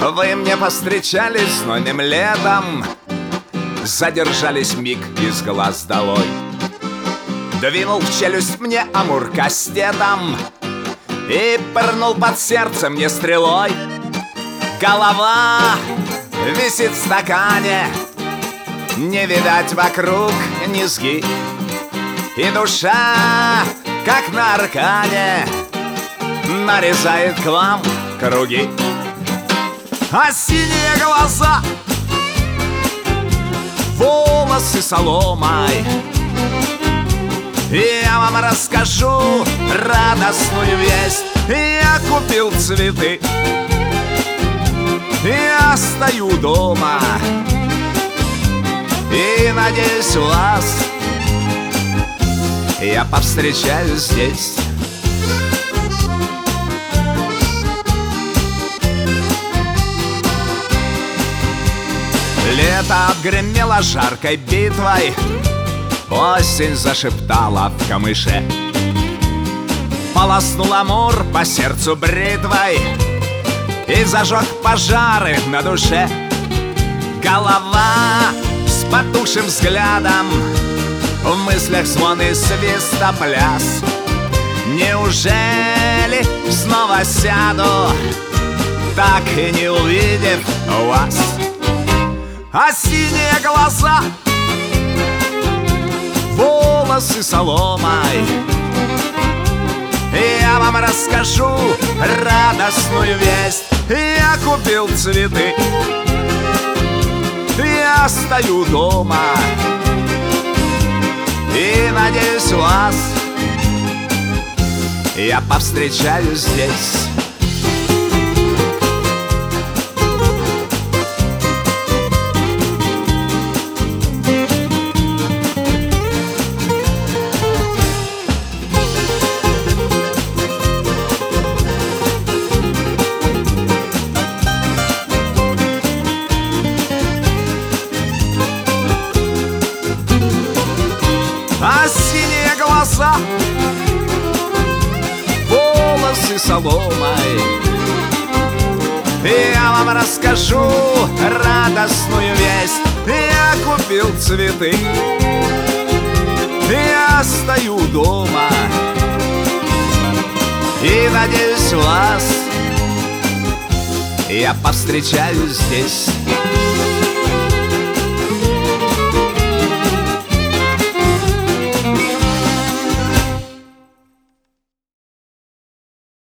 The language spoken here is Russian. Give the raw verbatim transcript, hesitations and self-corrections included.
Вы мне повстречались знойным летом, задержались миг из глаз долой. Двинул в челюсть мне амур кастетом и пырнул под сердце мне стрелой. Голова висит в стакане, не видать вокруг низги, и душа, как на аркане, нарезает к вам круги. А синие глаза, волосы соломой, я вам расскажу радостную весть. Я купил цветы, я стою дома и надеюсь вас я повстречаю здесь. Лето отгремело жаркой битвой, осень зашептала в камыше, полоснул амур по сердцу бритвой и зажег пожары на душе. Голова с потухшим взглядом, в мыслях звон и свистопляс. Неужели снова сяду, так и не увидев вас? А синие глаза, волосы соломой, я вам расскажу радостную весть. Я купил цветы, я стою дома и надеюсь вас я повстречаю здесь. А синие глаза, волосы соломой, я вам расскажу радостную весть. Я купил цветы, я стою дома и надеюсь вас я повстречаю здесь.